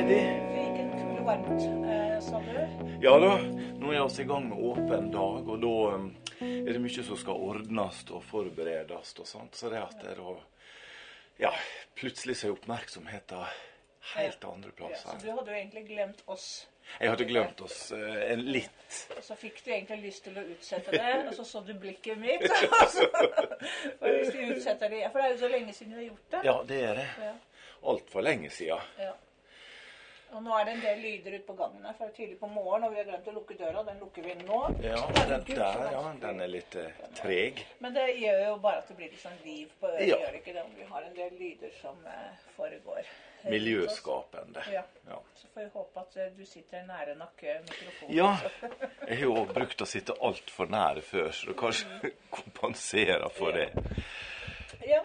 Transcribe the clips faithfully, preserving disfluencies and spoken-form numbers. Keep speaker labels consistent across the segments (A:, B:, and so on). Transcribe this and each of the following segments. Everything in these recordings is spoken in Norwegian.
A: Heidi.
B: Det gikk en kule varmt, eh, sa du?
A: Ja da, nå er vi i gang med åpen dag, og da um, er det mye som skal ordnes og forberedes og sånt. Så det at det da, ja, plutselig så er oppmerksomheten helt
B: Ja.
A: andre
B: Ja,
A: plasser.
B: så du hadde jo egentlig glemt oss.
A: Jeg hadde glemt oss uh, en litt.
B: Og så fikk du egentlig lyst til å utsette det, og så så du blikket mitt. Og så- for hvis vi utsetter det, for det er jo så lenge siden vi har gjort det.
A: Ja, det er det.
B: Ja.
A: Alt for lenge siden.
B: Ja. Og nå er det en del lyder ut på gangen her, for det er tidlig på morgen, og vi har glemt å lukke døra. Den lukker vi nå.
A: Ja, den der, ja, den er litt uh, treg.
B: Men det gjør jo bare at det blir litt sånn liv på øret,
A: Ja.
B: gjør det ikke det? Vi har en del lyder som eh, foregår.
A: Miljøskapende.
B: Ja.
A: Ja.
B: Så får vi håpe at eh, du sitter nære nakke mikrofonen.
A: Ja, jeg har jo også brukt å sitte alt for nære før, så det kanskje kompenserer for det.
B: Ja.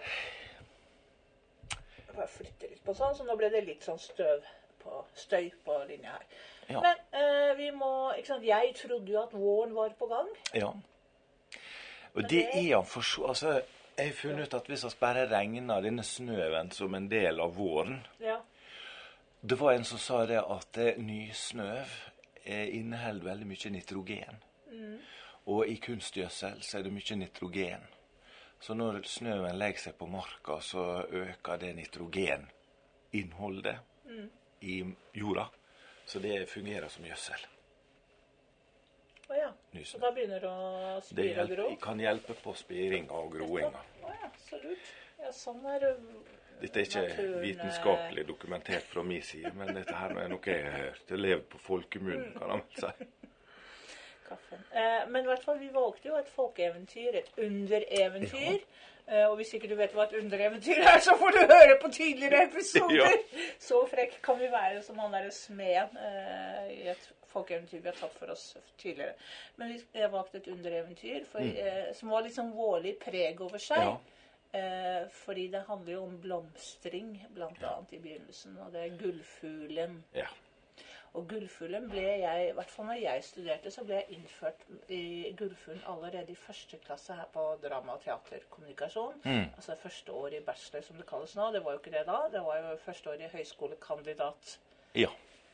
B: Jeg bare flytter litt på sånn, så nå ble det litt sånn støv på, støy på linja her.
A: Ja.
B: Men eh, vi må, ikke sant, jeg trodde jo at våren var på gang.
A: Ja. Og det er han for så, altså, jeg har funnet ut at hvis vi bare regner denne snøen som en del av våren,
B: Ja.
A: det var en som sa det at eh, nysnø eh, inneholder veldig mye nitrogen. Og i kunstgjødsel så er det mye nitrogen. Så når snøen legger seg på marka, så øker det nitrogeninnholdet i jorda. Så det fungerer som gjødsel.
B: Å ja.
A: Nysnø.
B: Så da begynner det å
A: Det
B: spire og
A: hjelper,
B: gro.
A: kan hjelpe på spiringa og groinga.
B: Å ja, så lurt. Ja, sånn er det.
A: Dette er ikke
B: Naturen,
A: vitenskapelig dokumentert fra min side, men dette her er noe jeg har hørt. Det lever på folkemunnen, kan man vel si.
B: Kaffen. Eh, men i hvert fall, vi valgte jo et folkeeventyr, et undereventyr. Eh, og hvis ikke du vet hva et undereventyr er, så får du høre på tidligere episoder.
A: Ja.
B: Så frekk kan vi være som han der smeden eh, i et folkeeventyr vi har tatt for oss tidligere. Men vi har valgt et undereventyr for, eh, som var litt sånn vårlig preg over seg.
A: Ja.
B: Eh, fordi det handler jo om blomstring, blant annet i begynnelsen, og det er gullfuglen.
A: Ja.
B: Og gullfuglen ble jeg, i hvert fall når jeg studerte, så ble jeg innført i gullfuglen allerede i første klasse her på drama- og teaterkommunikasjon. Altså første år i bachelor, som det kalles nå. Det var jo ikke det da. Det var jo første år i høyskolekandidat.
A: Ja,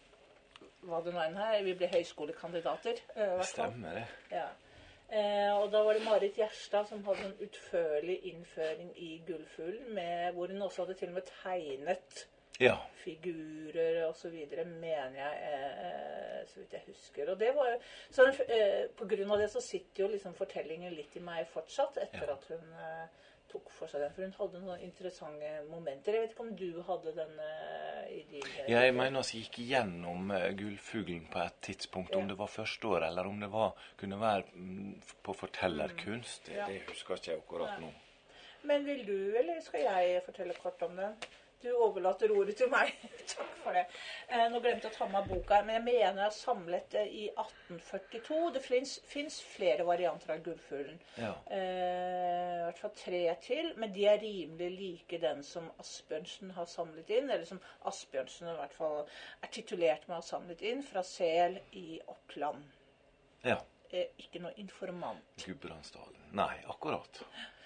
B: Hva det nå enn her. Vi ble høyskolekandidater. eh, i hvert fall.
A: stemmer det.
B: Ja. Eh, og da var det Marit Gjerstad som hadde en utførlig innføring i gullfuglen, med, hvor hun også hadde til og med tegnet
A: Ja.
B: figurer og så videre, mener jeg, eh, så vidt jeg husker. Og det var jo, så eh, på grunn av det så sitter jo liksom fortellingen litt i meg fortsatt, etter
A: Ja.
B: at hun eh, tok for seg den. For hun hadde noen interessante momenter. Jeg vet ikke om du hadde den eh, i din... eh,
A: Ja, jeg mener vi gikk gjennom uh, gullfuglen på et tidspunkt, om
B: Ja.
A: det var første år, eller om det var, kunne være mm, på fortellerkunst. Det,
B: Ja.
A: det husker ikke jeg akkurat nå.
B: Men vil du, eller skal jeg fortelle kort om den? Du overlater ordet til meg. Takk for det. Eh, nå glemte jeg å ta med boka, men jeg mener jeg har samlet det i atten førtito. Det finnes flere varianter av gullfuglen.
A: Ja.
B: Eh, I hvert fall tre til, men de er rimelig like den som Asbjørnsen har samlet inn, eller som Asbjørnsen i hvert fall er titulert med å ha samlet inn, fra Sel i Oppland.
A: Ja.
B: Eh, ikke noe informant.
A: Gudbrandsdalen. Nei, akkurat.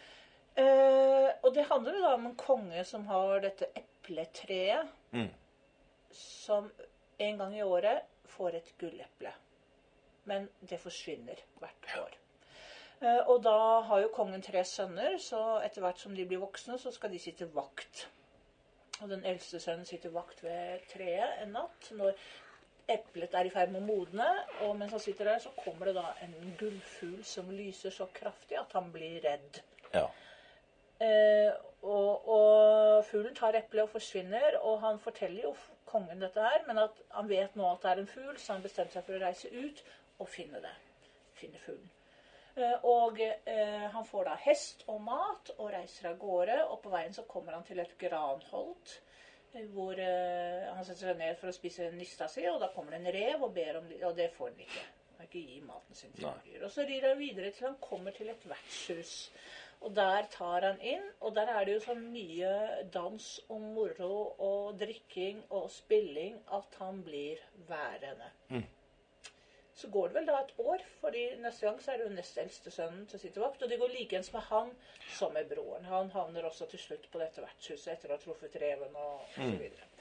B: Eh, og det handler jo da om en konge som har dette epletreet,
A: Mm.
B: som en gang i året får et gulleple. Men det forsvinner hvert år. Eh, og da har jo kongen tre sønner, så etter hvert som de blir voksne, så skal de sitte vakt. Og den eldste sønnen sitter vakt ved treet en natt, når eplet er i ferd med å modne, og mens han sitter der, så kommer det da en gullfugl som lyser så kraftig at han blir redd.
A: Ja.
B: Eh, og, og fuglen tar eplet og forsvinner, og han forteller jo kongen dette her, men at han vet nå at det er en fugl, så han bestemte seg for å reise ut og finne det. Finne fuglen. Eh, og eh, han får da hest og mat og reiser av gårde, og på veien så kommer han til et granholt, eh, hvor eh, han setter seg ned for å spise nista si, og da kommer det en rev og ber om det, og det får han ikke. Han kan ikke gi maten sin til dyr. Og så rir han videre til han kommer til et vertshus. Og der tar han inn, og der er det jo så mye dans og moro og drikking og spilling at han blir værende.
A: Mm.
B: Så går det vel da et år, fordi neste gang så er det jo nest eldste sønnen til å sitte vakt, og det går likeens med han som med broren. Han havner også til slutt på dette vertshuset etter å ha truffet reven og, og så videre.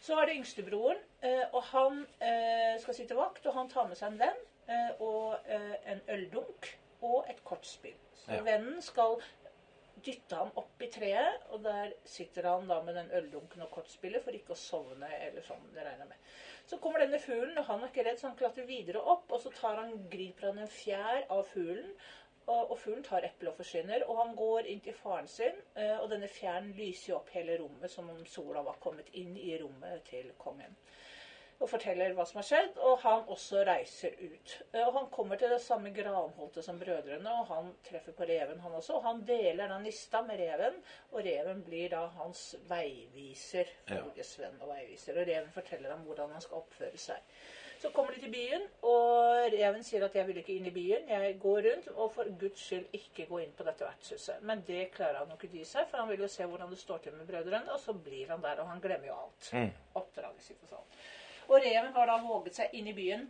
B: Så er det yngstebroren, eh, og han eh, skal sitte vakt, og han tar med seg en venn, eh, og eh, en øldunk, og et kortspill. Så ja. Vennen skal dytte han opp i treet, og der sitter han da med den øldunken og kortspillet for ikke å sovne, eller sånn, det regner med. Så kommer denne fuglen, og han er ikke redd, så han klatrer videre opp, og så tar han, griper han en fjær av fuglen, og, og fuglen tar eplet og forsvinner, og han går inn til faren sin, og denne fjæren lyser opp hele rommet, som om sola var kommet inn i rommet til kongen. Og forteller hva som har skjedd, og han også reiser ut. Og han kommer til det samme granholtet som brødrene, og han treffer på reven han også, og han deler da nista med reven, og reven blir da hans veiviser, følgesvenn og veiviser, og reven forteller ham hvordan han skal oppføre seg. Så kommer de til byen, og reven sier at jeg vil ikke inn i byen, jeg går rundt, og for Guds skyld ikke gå inn på dette vertshuset. Men det klarer han nok ikke dy seg, for han vil jo se hvordan det står til med brødrene, og så blir han der, og han glemmer jo alt. Mm. Oppdraget sitt og sånn. Og reven har da våget seg inn i byen,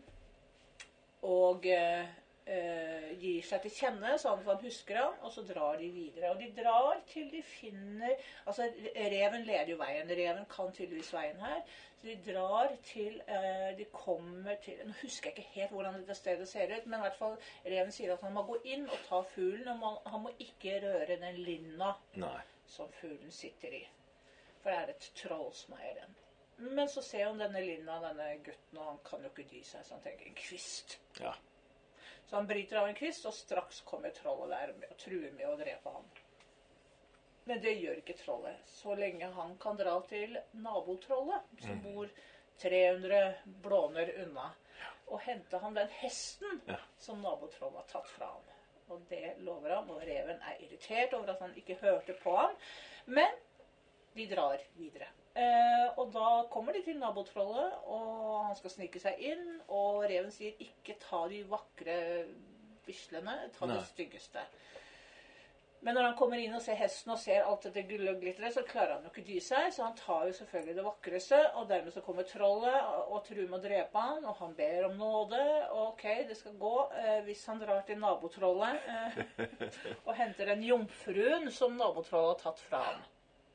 B: og eh, eh, gir seg til kjenne, sånn at han husker han, og så drar de videre. Og de drar til de finner, altså reven leder jo veien, reven kan tydeligvis veien her, så de drar til, eh, de kommer til, nå husker jeg ikke helt hvordan dette stedet ser ut, men i hvert fall reven sier at han må gå inn og ta fuglen, og man, han må ikke røre den linna Nei. Som fuglen sitter i. For det er et troll som eier den. Men så ser han denne linna, denne gutten, og han kan jo ikke dy seg, så han tenker en kvist. Ja. Så han bryter av en kvist, og straks kommer trollet der og truer med å drepe ham. Men det gjør ikke trollet, så lenge han kan dra til nabotrollet, som mm. bor tre hundre blåner unna, og hente ham den hesten ja. Som nabotrollet har tatt fra ham. Og det lover han, og reven er irritert over at han ikke hørte på ham, men de drar videre. Eh, og da kommer de til nabotrollet, og han skal snike seg inn, og reven sier ikke ta de vakre bislene, ta Nei. Det styggeste. Men når han kommer inn og ser hesten og ser alt dette gull og glitteret, så klarer han jo ikke dy seg, så han tar jo selvfølgelig det vakreste, og dermed så kommer trollet og truer med å drepe han, og han ber om nåde, og ok, det skal gå, eh, hvis han drar til nabotrollet eh, og henter den jomfruen som nabotrollet har tatt fra ham.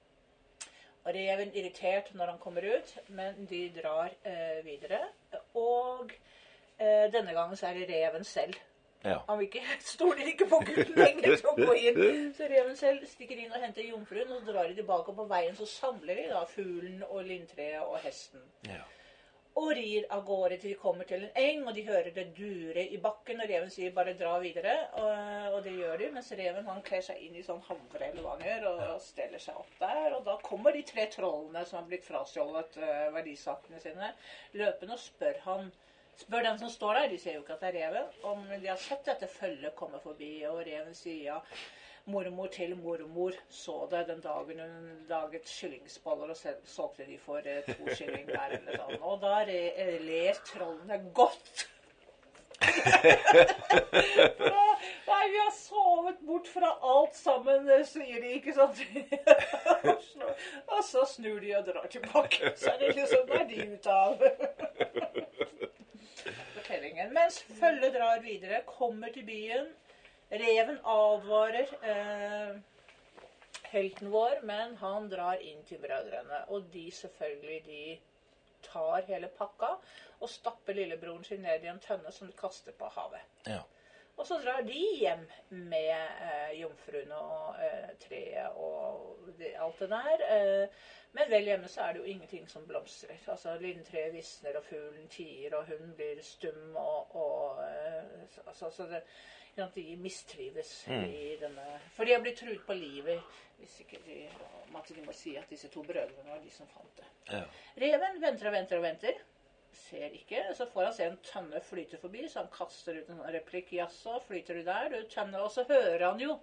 B: Og reven irritert når han kommer ut, men de drar eh, videre. Og eh, denne gangen så er det reven selv. Ja. Han vil ikke, stoler ikke på gutten lenger til å gå inn. Så reven selv stikker inn og henter jomfruen, og så drar de tilbake, og på veien så samler de da fuglen og lintreet og hesten. Ja. Og rir av gårde til de kommer til en eng, og de hører det dure i bakken, og reven sier bare dra videre, og, og det gjør de, mens reven han kler seg inn i sånn havre eller hva han gjør, og ja. Steller seg opp der, og da kommer de tre trollene som har blitt frastjålet uh, verdisakene sine, løpende og spør han, spør den som står der, de ser jo ikke at det er reven, om de har sett dette følget komme forbi, og reven sier ja, mormor til mormor så det den dagen hun laget kyllingsboller og solgte de for eh, to kylling hver eller sånn. Og da re- ler trollene godt. Nei, vi har sovet bort fra alt sammen, sier de, ikke sant? Og så snur de og drar tilbake. Så er det liksom, da er de ut av fortellingen. Mens følget drar videre, kommer til byen. Reven advarer eh, helten vår, men han drar inn til brødrene, og de selvfølgelig, de tar hele pakka og stapper lillebroren sin ned i en tønne som de kaster på havet. Ja. Og så drar de hjem med eh, jomfruene og eh, treet og det, alt det der. Eh, men vel hjemme så er det jo ingenting som blomstrer. Altså lintreet visner, og fuglen tier, og hun blir stum, og, og eh, altså, så det, de mistrives mm. i denne... For de har blitt truet på livet, hvis ikke de, at de må si at disse to brødrene var de som fant det. Ja. Reven venter og venter og venter. Ser ikke, så får han se en tønne flyte forbi, så han kaster ut en replikk, jaså, flyter du der, du tønne, og så hører han jo.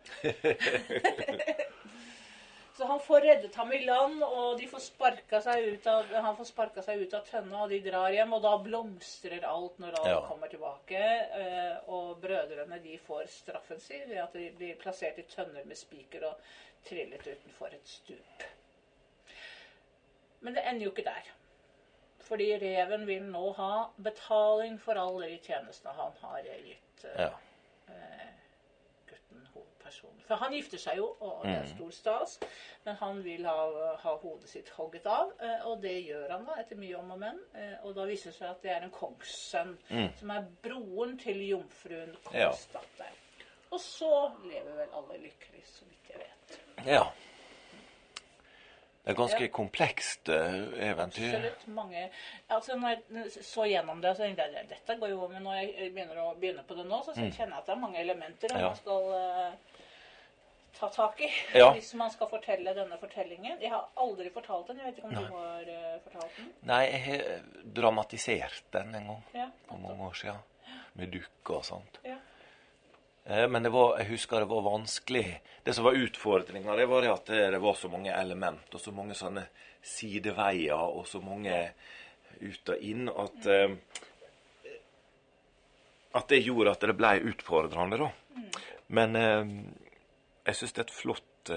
B: Så han får reddet ham i land, og de får sparka seg ut av, han får sparka seg ut av tønne, og de drar hjem, og da blomstrer alt når alle ja. Kommer tilbake, og brødrene, de får straffen sin ved at de blir plassert i tønner med spiker og trillet utenfor et stup. Men det ender jo ikke der. Fordi reven vil nå ha betaling for alle de tjenestene han har gitt uh, ja. uh, gutten hovedpersonen. For han gifter seg jo, og det er stor stas, men han vil ha, ha hodet sitt hogget av, og det gjør han da, etter mye om og men. Og da viser det seg at det er en kongssønn, mm. som er broren til jomfruen Kongsdatter. Ja. Og så lever vel alle lykkelig, så vidt jeg vet.
A: Ja. Det er ganske ja. komplekst uh, eventyr.
B: Absolutt mange. Altså, når jeg så gjennom det, så tenkte jeg, dette går jo, men når jeg begynner å begynne på det nå, så mm. kjenner jeg at det er mange elementer ja. man skal uh, ta tak i, ja. hvis man skal fortelle denne fortellingen. Jeg har aldri fortalt den, jeg vet ikke om Nei. du har uh, fortalt den.
A: Nei, jeg har dramatisert den en gang,
B: ja,
A: for mange år siden, med dukker og sånt.
B: Ja.
A: Men det var, jeg husker det var vanskelig. Det som var utfordringen, det var at det var så mange element, og så mange sånne sideveier, og så mange ut og inn, at, mm. at det gjorde at det ble utfordrende da. Mm. Men jeg synes det er et flott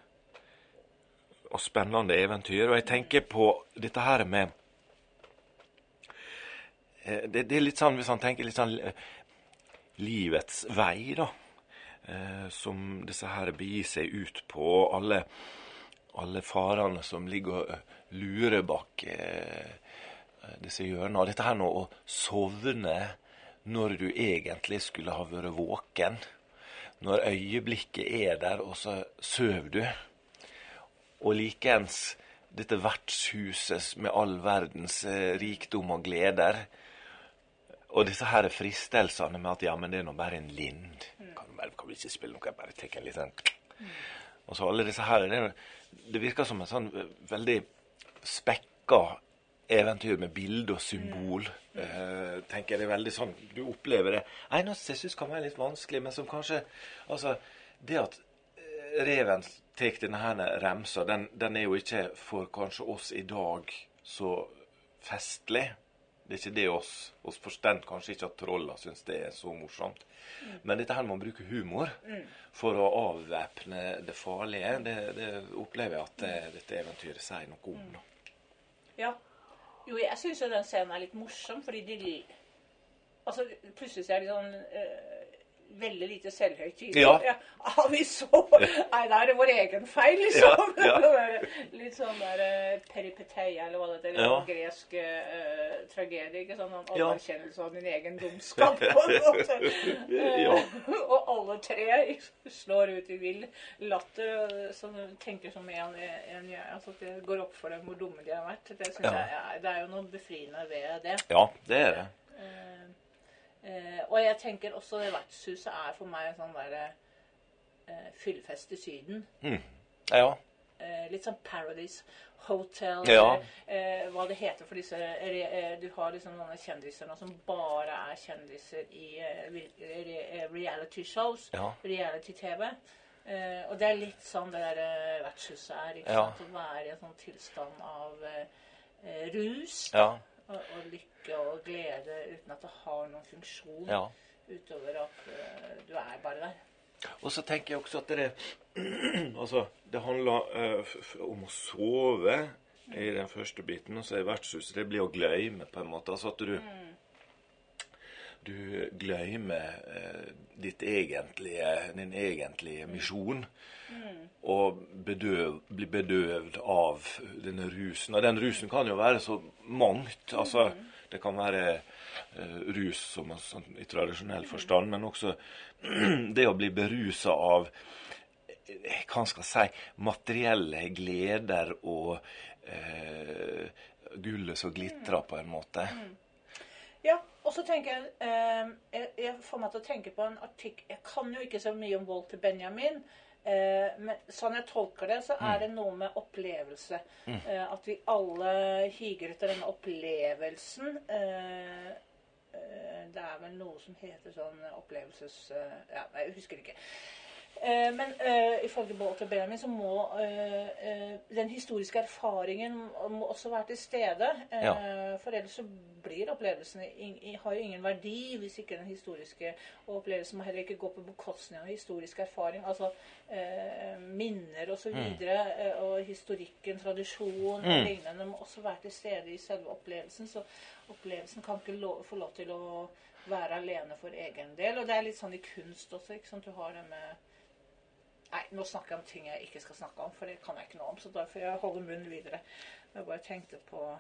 A: og spennende eventyr, og jeg tenker på dette her med, det, det er litt sånn, hvis man tenker litt sånn, livets vei da, eh, som disse her begir seg ut på, alle, alle farene som ligger og lurer bak eh, disse hjørnene. Og dette her nå å sovne når du egentlig skulle ha vært våken, når øyeblikket er der, og så søv du. Og likens dette vertshuset med all verdens eh, rikdom og gleder, og disse her fristelsene med at, ja, men det er nå bare en lind. Kan, kan vi ikke spille noe, jeg bare tenker en liten... Mm. Og så alle disse her, det, det virker som en sånn veldig spekket eventyr med bilde og symbol. Mm. Uh, tenker jeg det er veldig sånn, du opplever det. Eneste jeg synes kan være litt vanskelig, men som kanskje, altså, det at reven tek denne her remsa, den, den er jo ikke for kanskje oss i dag så festlig. Det er ikke det oss, oss forstand kanskje ikke at troller synes det er så morsomt. Mm. Men dette her må man bruke humor mm. for å avvæpne det farlige. Det, det opplever jeg at det, dette eventyret sier noe om. Da.
B: Ja. Jo, jeg synes jo den scenen er litt morsom, fordi de... Altså, plutselig er de sånn... Øh, veldig lite selvhøytid.
A: Ja.
B: Ja. Ah, vi så... Nei, da er det vår egen feil, liksom. Ja, ja. Litt sånn der uh, peripeteia, eller hva det heter, ja. gresk uh, tragedie, ikke sånn, en anerkjennelse av din egen dumskap, på en måte. ja. uh, og alle tre slår ut i vill latter, som tenker som en, en altså det går opp for dem hvor dumme de har vært. Det synes ja. jeg, det er jo noe befriende ved det.
A: Ja, det er det.
B: Uh, Uh, og jeg tenker også det vertshuset er for meg en sånn der uh, fyllfest i Syden.
A: Mm. Ja.
B: Uh, litt sånn Paradise Hotel,
A: ja.
B: uh, hva det heter for disse, uh, du har liksom noen kjendiser nå som bare er kjendiser i uh, re re reality shows, ja. reality-tv. Uh, og det er litt sånn det der uh, vertshuset er, ikke ja. sant? Å være i en sånn tilstand av uh, rus.
A: Ja.
B: Og, og lykke og glede uten at det har noen funksjon
A: ja.
B: utover at uh, du er bare der.
A: Og så tenker jeg også at det, altså, det handler uh, om å sove i den første biten, og så er vertshuset, det blir å glemme på en måte. Altså at du, mm. du glemmer uh, ditt egentlige, din egentlige misjon, mm. og bedøv, bli bedøvd av denne rusen. Og den rusen kan jo være så mangt. Altså, mm. det kan være uh, rus som, som, i tradisjonell forstand, men også det å bli beruset av, hva skal jeg si, materielle gleder og uh, gullet som glitrer på en måte.
B: Mm. Ja, og så tenker jeg, eh, jeg, jeg får meg til å tenke på en artikkel, jeg kan jo ikke så mye om Walter Benjamin, eh, men sånn jeg tolker det, så er det noe med opplevelse. Mm. Eh, at vi alle higer etter denne opplevelsen. Eh, eh, det er vel noe som heter sånn opplevelses... Eh, ja, jeg husker ikke. Eh, men eh, ifølge Walter Benjamin så må eh, eh, den historiske erfaringen må også være til stede. Eh, ja. For ellers så blir opplevelsene in, har jo ingen verdi hvis ikke den historiske opplevelsen må heller ikke gå på bekostning av historisk erfaring. Altså eh, minner og så videre, mm. eh, og historikken, tradisjon mm. og lignende må også være til stede i selve opplevelsen. Så opplevelsen kan ikke lov, få lov til å være alene for egen del. Og det er litt sånn i kunst også, ikke sant? Du har det med Nei, nå snakker jeg om ting jeg ikke skal snakke om, for det kan jeg ikke noe om, så derfor jeg holder munnen videre. Jeg bare tenkte på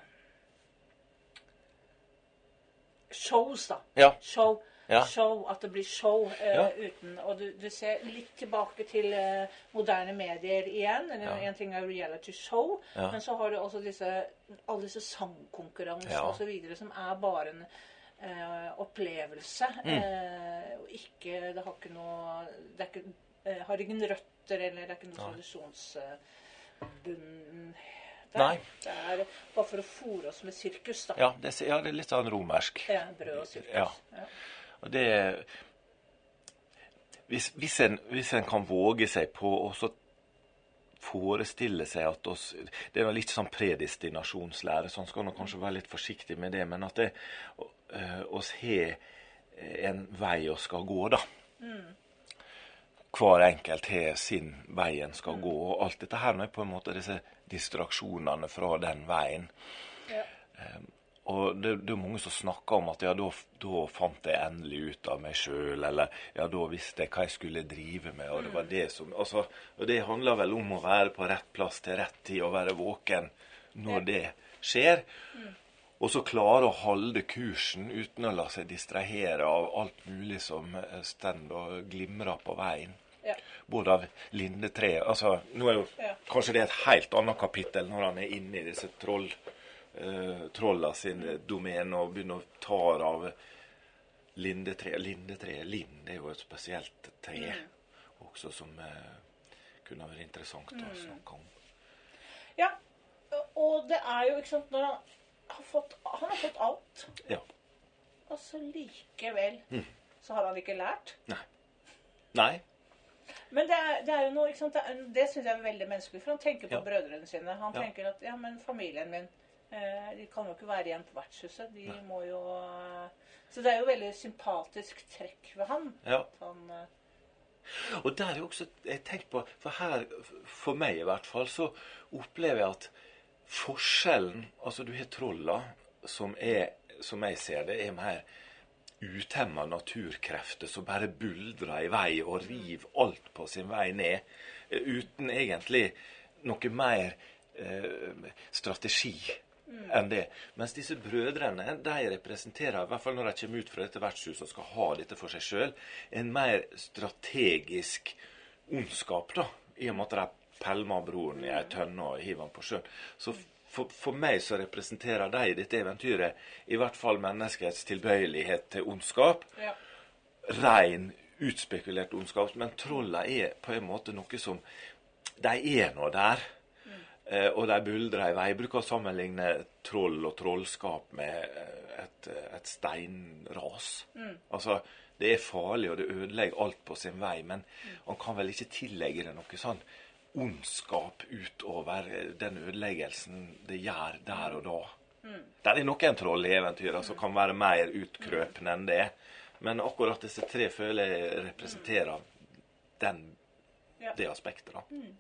B: shows, da.
A: Ja.
B: Show.
A: Ja.
B: Show, at det blir show eh,
A: Ja.
B: uten, og du, du ser litt tilbake til eh, moderne medier igjen. Eller
A: Ja.
B: en ting er reality show,
A: Ja.
B: men så har du også disse, alle disse sangkonkurranser
A: Ja.
B: og så videre, som er bare en eh, opplevelse.
A: Mm.
B: Eh, og ikke, det har ikke noe, det er ikke, eh, har ingen røtter, eller det er ikke noe tradisjonsbunn.
A: Nei.
B: Det er bare for å fôre oss med sirkus, da.
A: Ja, det, ja, det er litt sånn romersk.
B: Ja, brød og sirkus.
A: Ja.
B: Ja.
A: Og det hvis, hvis, en, hvis en kan våge seg på å så forestille seg at oss Det er noe litt sånn predestinasjonslære, så en skal nok kanskje være litt forsiktig med det, men at det, uh, oss har en vei å skal gå, da.
B: Mm.
A: Hver enkelt har sin vei en skal gå, og alt dette her er på en måte disse distraksjonene fra den veien.
B: Ja.
A: Um, Og det, det er mange som snakker om at ja, da, da fant jeg endelig ut av meg selv, eller ja, da visste jeg hva jeg skulle drive med, og det var det som altså, og det handler vel om å være på rett plass til rett tid, og være våken når det skjer. Mm. Og så klare å holde kursen uten å la seg distrahere av alt mulig som stend og glimrer på veien.
B: Ja.
A: Både av lindetreet. Altså, nå er jo
B: Ja.
A: kanskje det er et helt annet kapittel når han er inne i disse troll Uh, trolla sin domene og begynner å ta av lindetre. Lindetre, lind er jo et spesielt tre mm. også som uh, kunne vært interessant å
B: mm.
A: snakke om.
B: Ja, og det er jo ikke sant, når han har fått, han har fått alt,
A: Ja.
B: og så likevel
A: Mm.
B: så har han ikke lært.
A: Nei. Nei.
B: Men det er, det er jo noe, ikke sant, det, er- det synes jeg er veldig menneskelig, for han tenker på
A: Ja.
B: brødrene sine. Han
A: Ja.
B: tenker at, ja, men familien min, eh, de kan jo ikke være igjen på vertshuset. De
A: Nei.
B: må jo... eh, Så det er jo veldig sympatisk trekk ved han.
A: Ja.
B: At han eh,
A: Og der er jo også, jeg tenker på, for her, for meg i hvert fall, så opplever jeg at forskjellen, altså du har trolla, som er, som jeg ser det, er mer utemmet naturkrefter som bare buldrer i vei og river alt på sin vei ned, eh, uten egentlig noe mer eh, strategi enn det. Mens disse brødrene, de representerer, i hvert fall når de kommer ut fra dette vertshuset og skal ha dette for seg selv, en mer strategisk ondskap, da, i og med at de pelmer broren i en tønne og hiver han på sjøen. Så for, for meg så representerer de i dette eventyret i hvert fall menneskets tilbøyelighet til ondskap,
B: ja.
A: ren, utspekulert ondskap, men trolla er på en måte noe som, de er nå der, eh, og de buldrer i vei. Jeg bruker å sammenligne troll og trollskap med eh, et, et steinras.
B: Mm.
A: Altså, det er farlig, og det ødelegger alt på sin vei, men man kan vel ikke tillegge det noe sånn ondskap utover den ødeleggelsen det gjør der og da.
B: Mm.
A: Der er noen troll i eventyret som kan være mer utkrøpende enn det, men akkurat disse tre føler jeg representerer den,
B: Ja.
A: det aspektet da.
B: Mm.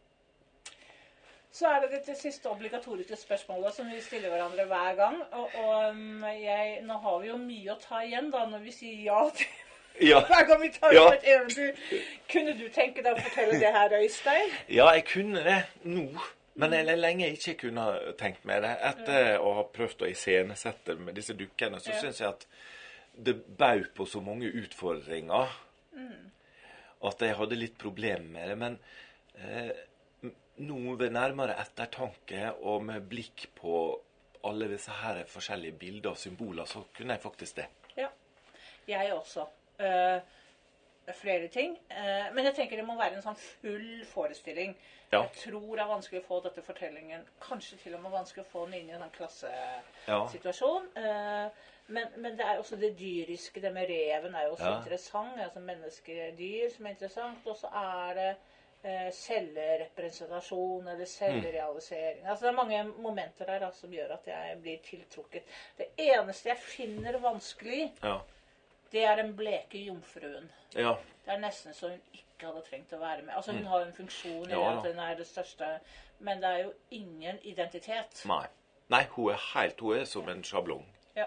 B: Så er det dette siste obligatoriske spørsmålet som vi stiller hverandre hver gang. Og, og um, jeg, nå har vi jo mye å ta igjen da, når vi sier ja til
A: Ja.
B: hver gang vi tar
A: Ja.
B: opp et eventyr. Kunne du tenke deg å fortelle det her, Øystein?
A: Ja, jeg kunne det nå, men jeg lenge ikke kunne tenkt meg det. Etter å ha prøvd å iscenesette med disse dukkene, så
B: Ja.
A: synes jeg at det bau på så mange utfordringer
B: Mm.
A: at jeg hadde litt problemer med det, men eh, nå ved nærmere ettertanke og med blikk på alle disse her forskjellige bilder og symboler, så kunne jeg faktisk det.
B: Ja, jeg også. Uh, flere ting. Uh, men jeg tenker det må være en sånn full forestilling.
A: Ja.
B: Jeg tror det er vanskelig å få dette fortellingen, kanskje til og med vanskelig å få den inn i en sånn
A: Ja.
B: klassesituasjon. Uh, men, men det er også det dyriske, det med reven er jo også
A: Ja.
B: interessant. Altså menneskedyr som er interessant, og så er det uh, selvrepresentasjon eller selvrealisering. Altså det er mange momenter der da, som gjør at jeg blir tiltrukket. Det eneste jeg finner vanskelig,
A: Ja.
B: det er den bleke jomfruen.
A: Ja.
B: Det er nesten så hun ikke hadde trengt å være med. Altså hun har jo en funksjon i
A: Ja,
B: at
A: da.
B: hun er det største, men det er jo ingen identitet.
A: Nei. Nei, hun er helt, hun er som en sjablong.
B: Ja.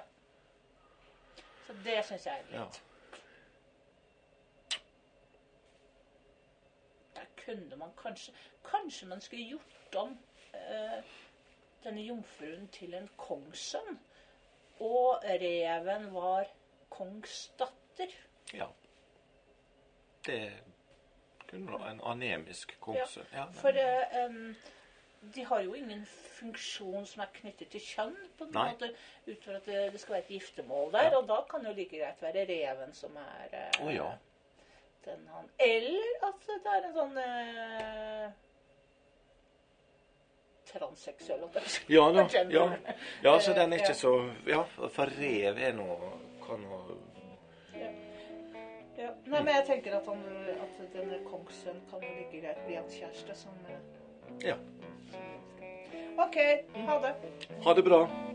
B: Så det synes jeg er
A: Ja.
B: litt. Takk. kunne man kanskje Kanskje man skulle gjort om eh, denne jomfruen til en kongssønn, og reven var kongsdatter.
A: Ja. Det kunne være en anemisk kongssønn. Ja.
B: Ja, for eh, um, de har jo ingen funksjon som er knyttet til kjønn, på en
A: Nei.
B: måte, utover at det, det skal være et giftermål der,
A: Ja.
B: og da kan jo like greit være reven som er eh,
A: Å ja.
B: den han. Eller at det er en sånn eh, transseksuell oppførsel.
A: Ja da. Ja.
B: Gender.
A: Ja, så den er
B: Ja.
A: ikke så Ja, for rev er noe kan noe
B: Ja. Nei, men jeg tenker at, han, at denne kongssønnen kan jo like greit bli hans kjæreste som, eh,
A: Ja.
B: som jomfru. Ok, ha det.
A: Ha det bra.